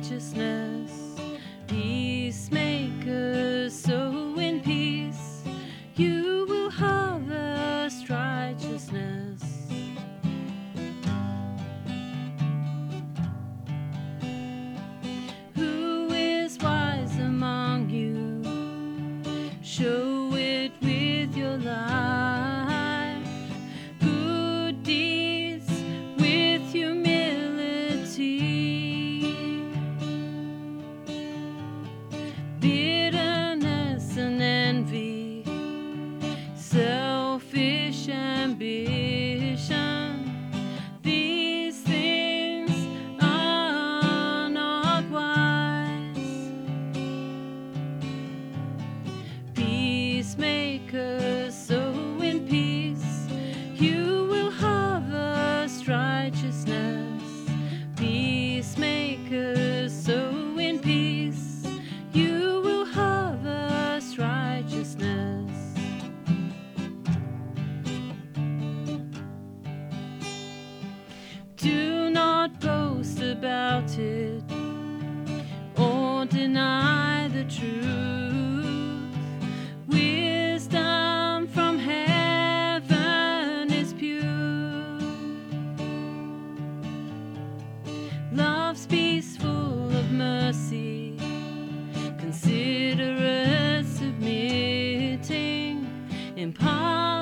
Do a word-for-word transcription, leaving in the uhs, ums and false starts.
righteousness. Peacemakers sow in peace, you will harvest righteousness. Who is wise among you? Show it with your life. Good deeds with humility. Bitterness and envy, selfish ambition, these things are not wise. Peacemakers sow in peace, you will harvest righteousness. Peacemakers sow in peace, you will harvest righteousness. Do not boast about it or deny the truth. Wisdom from heaven is pure. Love's peace full of mercy, considerate, submitting, impartial.